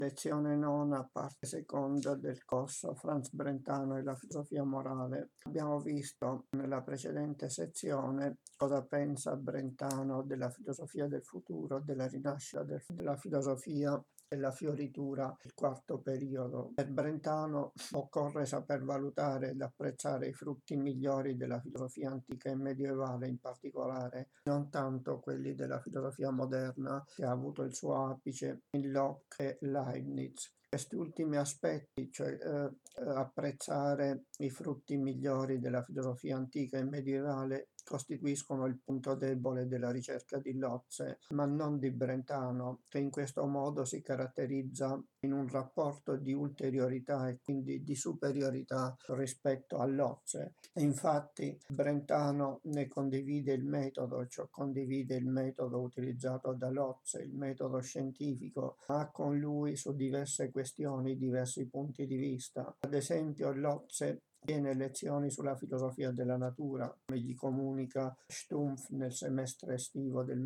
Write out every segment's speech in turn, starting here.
Lezione nona, parte seconda del corso Franz Brentano e la filosofia morale. Abbiamo visto nella precedente sezione cosa pensa Brentano della filosofia del futuro, della rinascita della filosofia e la fioritura, il quarto periodo. Per Brentano occorre saper valutare ed apprezzare i frutti migliori della filosofia antica e medievale in particolare, non tanto quelli della filosofia moderna che ha avuto il suo apice in Locke e Leibniz. Questi ultimi aspetti, cioè apprezzare i frutti migliori della filosofia antica e medievale, costituiscono il punto debole della ricerca di Lotze, ma non di Brentano, che in questo modo si caratterizza in un rapporto di ulteriorità e quindi di superiorità rispetto a Lotze. E infatti Brentano ne condivide il metodo, cioè condivide il metodo utilizzato da Lotze, il metodo scientifico, ha con lui su diverse questioni diversi punti di vista. Ad esempio Lotze tiene lezioni sulla filosofia della natura, come gli comunica Stumpf nel semestre estivo del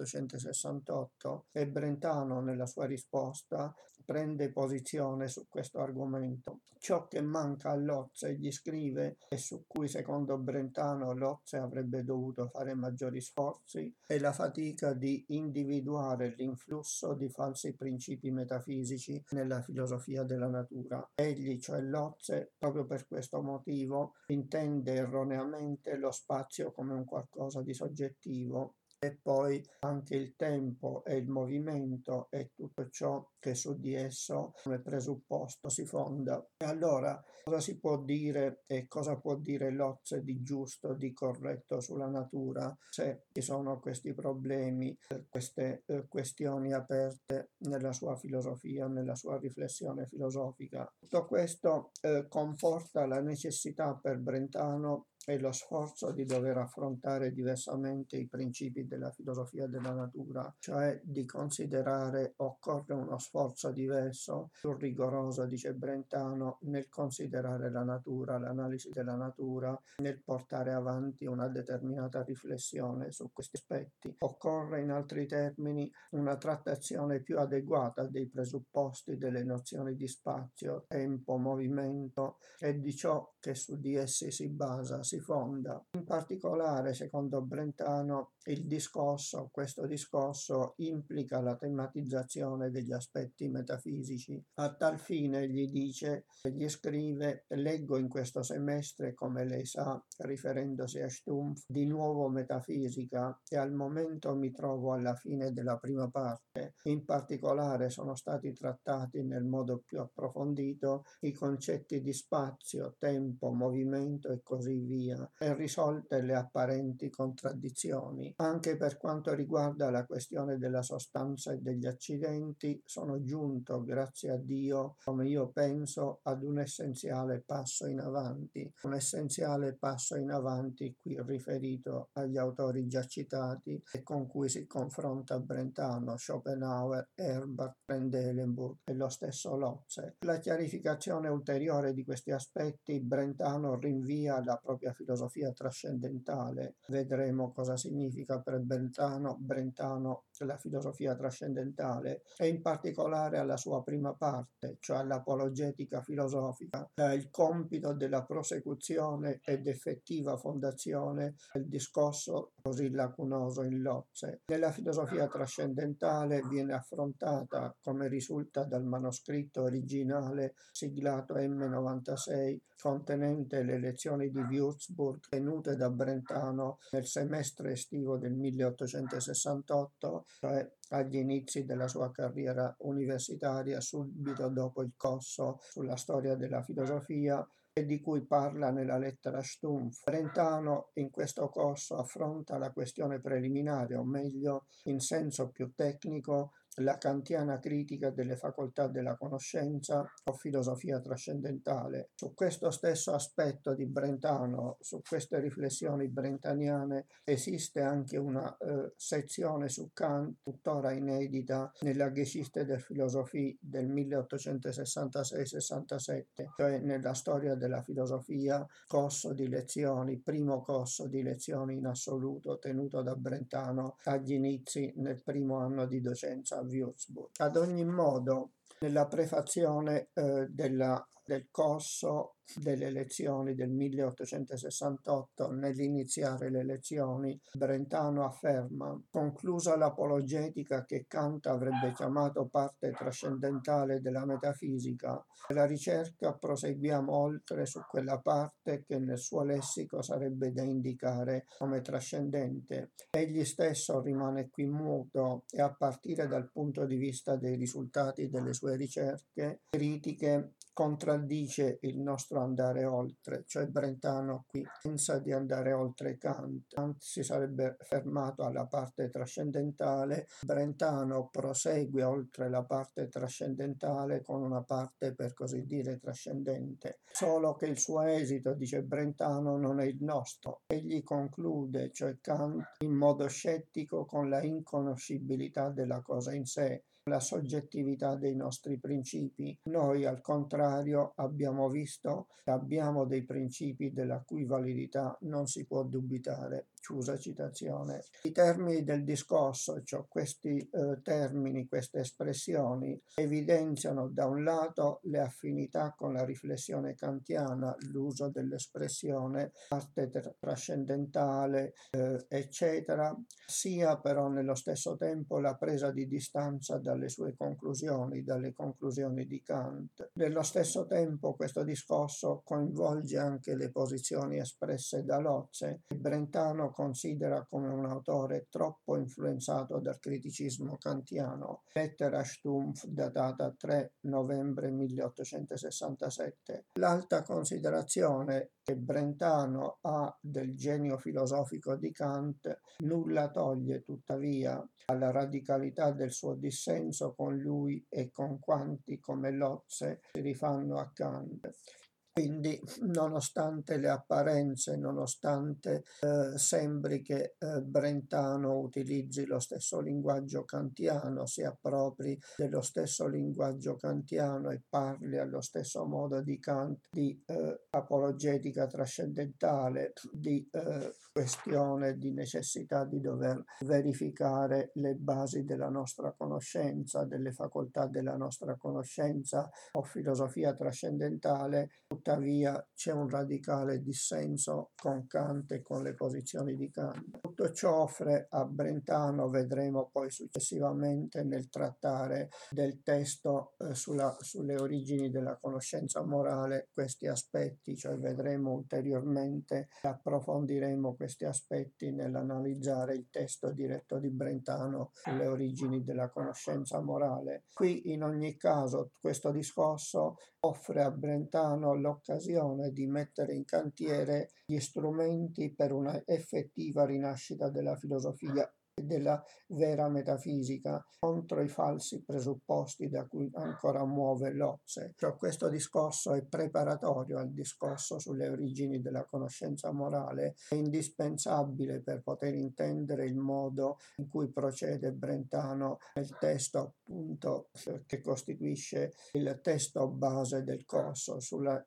1868, e Brentano nella sua risposta prende posizione su questo argomento. Ciò che manca a Lotze, gli scrive, e su cui secondo Brentano Lotze avrebbe dovuto fare maggiori sforzi, è la fatica di individuare l'influsso di falsi principi metafisici nella filosofia della natura. Egli, cioè Lotze, proprio per questo motivo, intende erroneamente lo spazio come un qualcosa di soggettivo, e poi anche il tempo e il movimento e tutto ciò che su di esso come presupposto si fonda. E allora cosa si può dire e cosa può dire Lotze di giusto, di corretto sulla natura, se ci sono questi problemi, queste questioni aperte nella sua filosofia, nella sua riflessione filosofica? Tutto questo comporta la necessità per Brentano e lo sforzo di dover affrontare diversamente i principi della filosofia della natura, cioè di considerare, occorre uno sforzo diverso, più rigoroso, dice Brentano, nel considerare la natura, l'analisi della natura, nel portare avanti una determinata riflessione su questi aspetti. Occorre, in altri termini, una trattazione più adeguata dei presupposti delle nozioni di spazio, tempo, movimento e di ciò che su di essi si basa, si fonda. In particolare, secondo Brentano, questo discorso implica la tematizzazione degli aspetti metafisici. A tal fine gli scrive: leggo in questo semestre, come lei sa, riferendosi a Stumpf, di nuovo metafisica, e al momento mi trovo alla fine della prima parte. In particolare sono stati trattati nel modo più approfondito i concetti di spazio, tempo, movimento e così via, e risolte le apparenti contraddizioni. Anche per quanto riguarda la questione della sostanza e degli accidenti, sono giunto, grazie a Dio, come io penso, ad un essenziale passo in avanti. Un essenziale passo in avanti qui riferito agli autori già citati e con cui si confronta Brentano, Schopenhauer, Herbart, Trendelenburg e lo stesso Lotze. La chiarificazione ulteriore di questi aspetti Brentano rinvia alla propria filosofia trascendentale. Vedremo cosa significa per Brentano la filosofia trascendentale, e in particolare alla sua prima parte, cioè all'apologetica filosofica, il compito della prosecuzione ed effettiva fondazione del discorso così lacunoso in Lotze. Nella filosofia trascendentale viene affrontata, come risulta dal manoscritto originale siglato M96, contenente le lezioni di Würzburg tenute da Brentano nel semestre estivo del 1868, cioè agli inizi della sua carriera universitaria, subito dopo il corso sulla storia della filosofia, e di cui parla nella lettera Stumpf. Brentano in questo corso affronta la questione preliminare, o meglio, in senso più tecnico, la kantiana critica delle facoltà della conoscenza o filosofia trascendentale. Su questo stesso aspetto di Brentano, su queste riflessioni brentaniane, esiste anche una sezione su Kant, tuttora inedita, nella Geschichte der Philosophie del 1866-67, cioè nella storia della filosofia, corso di lezioni, primo corso di lezioni in assoluto tenuto da Brentano agli inizi nel primo anno di docenza a Würzburg. Ad ogni modo, Nella prefazione del corso delle elezioni del 1868, nell'iniziare le elezioni, Brentano afferma: conclusa l'apologetica che Kant avrebbe chiamato parte trascendentale della metafisica, la ricerca proseguiamo oltre su quella parte che nel suo lessico sarebbe da indicare come trascendente. Egli stesso rimane qui muto e, a partire dal punto di vista dei risultati delle sue ricerche critiche, contraddice il nostro andare oltre, cioè Brentano qui pensa di andare oltre Kant. Kant si sarebbe fermato alla parte trascendentale, Brentano prosegue oltre la parte trascendentale con una parte per così dire trascendente. Solo che il suo esito, dice Brentano, non è il nostro. Egli conclude, cioè Kant, in modo scettico con la inconoscibilità della cosa in sé, la soggettività dei nostri principi. Noi, al contrario, abbiamo visto che abbiamo dei principi della cui validità non si può dubitare. Chiusa citazione. I termini del discorso, cioè questi termini, queste espressioni, evidenziano da un lato le affinità con la riflessione kantiana, l'uso dell'espressione parte trascendentale, eccetera, sia però nello stesso tempo la presa di distanza dalle sue conclusioni, dalle conclusioni di Kant. Nello stesso tempo questo discorso coinvolge anche le posizioni espresse da Lotze, che Brentano considera come un autore troppo influenzato dal criticismo kantiano. Lettera Stumpf datata 3 novembre 1867. L'alta considerazione che Brentano ha del genio filosofico di Kant nulla toglie tuttavia alla radicalità del suo dissenso con lui e con quanti come Lotze si rifanno a Kant. Quindi, nonostante le apparenze, nonostante sembri che Brentano utilizzi lo stesso linguaggio kantiano, si appropri dello stesso linguaggio kantiano e parli allo stesso modo di Kant, di apologetica trascendentale, di questione di necessità di dover verificare le basi della nostra conoscenza, delle facoltà della nostra conoscenza o filosofia trascendentale, tuttavia c'è un radicale dissenso con Kant e con le posizioni di Kant. Tutto ciò offre a Brentano, vedremo poi successivamente nel trattare del testo sulle origini della conoscenza morale, questi aspetti, cioè vedremo ulteriormente e approfondiremo questi aspetti nell'analizzare il testo diretto di Brentano sulle origini della conoscenza morale. Qui in ogni caso questo discorso offre a Brentano l'occasione di mettere in cantiere gli strumenti per una effettiva rinascita della filosofia e della vera metafisica contro i falsi presupposti da cui ancora muove Lotze. Cioè, questo discorso è preparatorio al discorso sulle origini della conoscenza morale, è indispensabile per poter intendere il modo in cui procede Brentano nel testo appunto che costituisce il testo base del corso sulle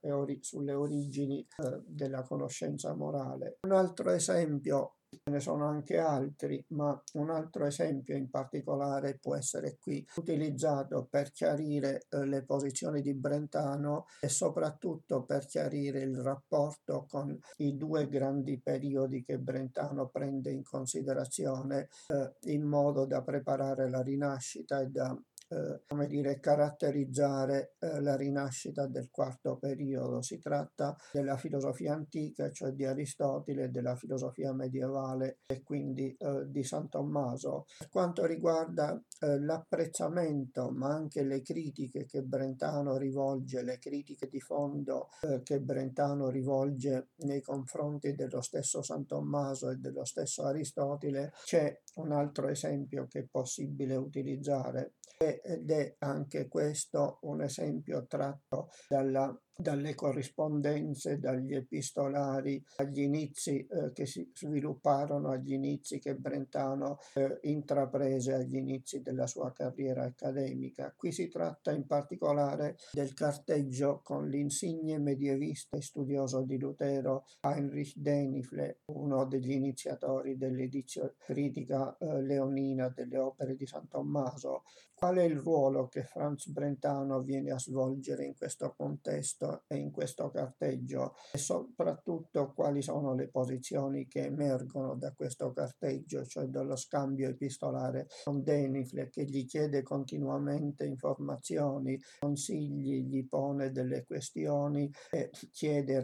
origini della conoscenza morale. Un altro esempio, ce ne sono anche altri, ma un altro esempio in particolare può essere qui utilizzato per chiarire le posizioni di Brentano e soprattutto per chiarire il rapporto con i due grandi periodi che Brentano prende in considerazione in modo da preparare la rinascita e da come dire, caratterizzare la rinascita del quarto periodo. Si tratta della filosofia antica, cioè di Aristotele, della filosofia medievale e quindi di San Tommaso. Per quanto riguarda l'apprezzamento, ma anche le critiche che Brentano rivolge, le critiche di fondo che Brentano rivolge nei confronti dello stesso San Tommaso e dello stesso Aristotele, c'è un altro esempio che è possibile utilizzare ed è anche questo un esempio tratto dalla dalle corrispondenze, dagli epistolari, agli inizi che si svilupparono, agli inizi che Brentano intraprese agli inizi della sua carriera accademica. Qui si tratta in particolare del carteggio con l'insigne medievista e studioso di Lutero Heinrich Denifle, uno degli iniziatori dell'edizione critica leonina delle opere di San Tommaso. Qual è il ruolo che Franz Brentano viene a svolgere in questo contesto e in questo carteggio, e soprattutto quali sono le posizioni che emergono da questo carteggio, cioè dallo scambio epistolare con Denifle, che gli chiede continuamente informazioni, consigli, gli pone delle questioni e chiede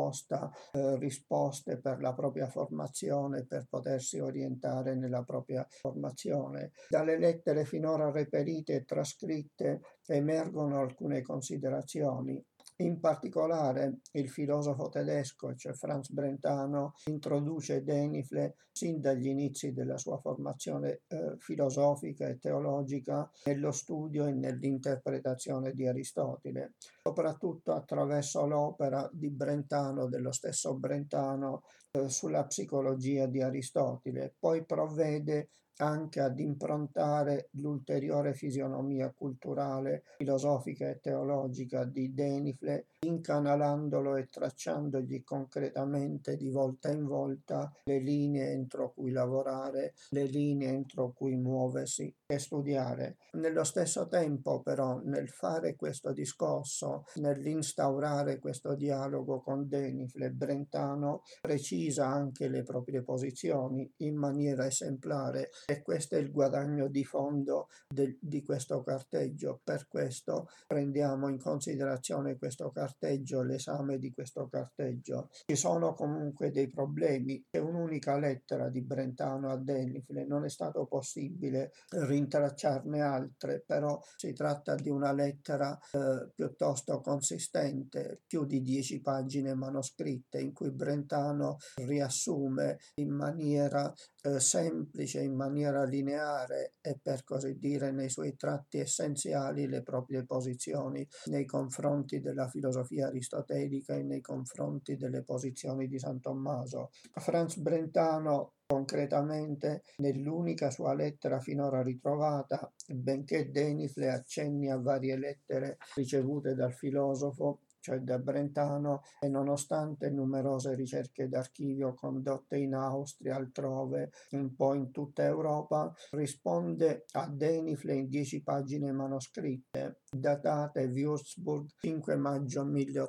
risposte per la propria formazione, per potersi orientare nella propria formazione. Dalle lettere finora reperite e trascritte emergono alcune considerazioni. In particolare il filosofo tedesco, cioè Franz Brentano, introduce Denifle sin dagli inizi della sua formazione filosofica e teologica nello studio e nell'interpretazione di Aristotele, soprattutto attraverso l'opera di Brentano, dello stesso Brentano, sulla psicologia di Aristotele. Poi provvede anche ad improntare l'ulteriore fisionomia culturale, filosofica e teologica di Denifle, incanalandolo e tracciandogli concretamente di volta in volta le linee entro cui lavorare, le linee entro cui muoversi e studiare. Nello stesso tempo, però, nel fare questo discorso, nell'instaurare questo dialogo con Denifle, Brentano precisa anche le proprie posizioni in maniera esemplare, e questo è il guadagno di fondo di questo carteggio. Per questo prendiamo in considerazione questo carteggio, l'esame di questo carteggio. Ci sono comunque dei problemi. È un'unica lettera di Brentano a Denifle, non è stato possibile rintracciarne altre, però si tratta di una lettera piuttosto consistente, più di 10 pagine manoscritte, in cui Brentano riassume in maniera semplice, in maniera lineare e per così dire nei suoi tratti essenziali le proprie posizioni nei confronti della filosofia aristotelica e nei confronti delle posizioni di San Tommaso. Franz Brentano concretamente, nell'unica sua lettera finora ritrovata, benché Denifle accenni a varie lettere ricevute dal filosofo, cioè da Brentano, e nonostante numerose ricerche d'archivio condotte in Austria, altrove, un po' in tutta Europa, risponde a Denifle in 10 pagine manoscritte, datate Würzburg 5 maggio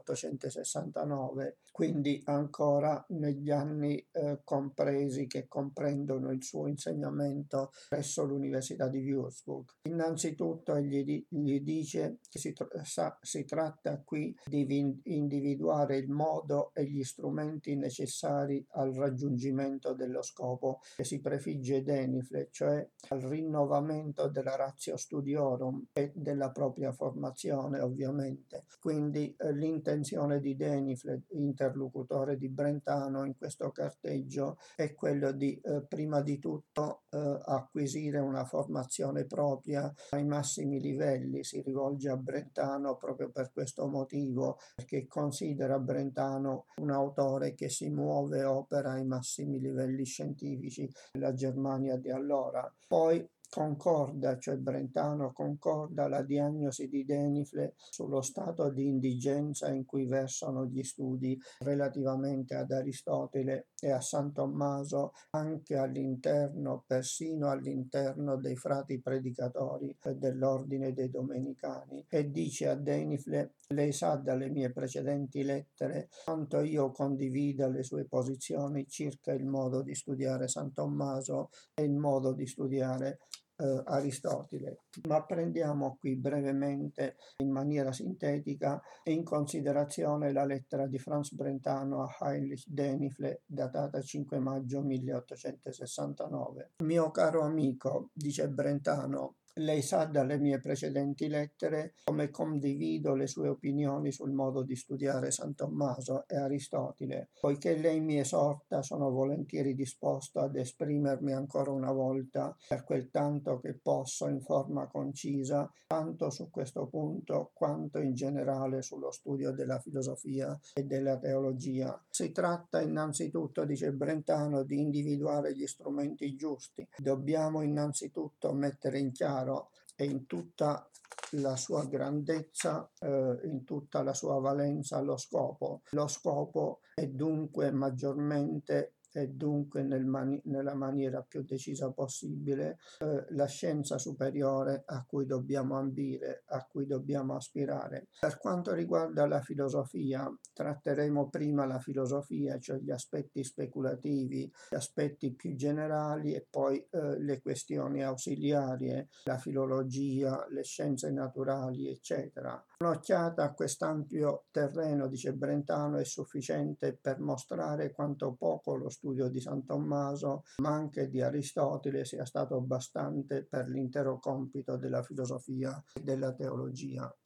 1869, quindi ancora negli anni compresi che comprendono il suo insegnamento presso l'Università di Würzburg. Innanzitutto gli dice che si tratta qui di individuare il modo e gli strumenti necessari al raggiungimento dello scopo che si prefigge Denifle, cioè al rinnovamento della ratio studiorum e della propria formazione, ovviamente. Quindi l'intenzione di Denifle, interlocutore di Brentano in questo carteggio, è quello di prima di tutto acquisire una formazione propria ai massimi livelli. Si rivolge a Brentano proprio per questo motivo, perché considera Brentano un autore che si muove e opera ai massimi livelli scientifici della Germania di allora. Poi concorda, cioè Brentano concorda la diagnosi di Denifle sullo stato di indigenza in cui versano gli studi relativamente ad Aristotele e a San Tommaso, anche all'interno, persino all'interno dei frati predicatori dell'ordine dei Domenicani, e dice a Denifle: lei sa dalle mie precedenti lettere quanto io condivida le sue posizioni circa il modo di studiare San Tommaso e il modo di studiare Aristotele. Ma prendiamo qui brevemente, in maniera sintetica, in considerazione la lettera di Franz Brentano a Heinrich Denifle, datata 5 maggio 1869. Mio caro amico, dice Brentano, Lei sa dalle mie precedenti lettere come condivido le sue opinioni sul modo di studiare San Tommaso e Aristotele. Poiché lei mi esorta, sono volentieri disposto ad esprimermi ancora una volta, per quel tanto che posso, in forma concisa, tanto su questo punto quanto in generale sullo studio della filosofia e della teologia. Si tratta innanzitutto, dice Brentano, di individuare gli strumenti giusti. Dobbiamo innanzitutto mettere in chiaro e in tutta la sua grandezza, in tutta la sua valenza, lo scopo. Lo scopo è dunque maggiormente e dunque nella maniera più decisa possibile la scienza superiore a cui dobbiamo ambire, a cui dobbiamo aspirare. Per quanto riguarda la filosofia, tratteremo prima la filosofia, cioè gli aspetti speculativi, gli aspetti più generali e poi le questioni ausiliarie, la filologia, le scienze naturali, eccetera. Un'occhiata a quest'ampio terreno, dice Brentano, è sufficiente per mostrare quanto poco lo studio di San Tommaso, ma anche di Aristotele, sia stato bastante per l'intero compito della filosofia e della teologia.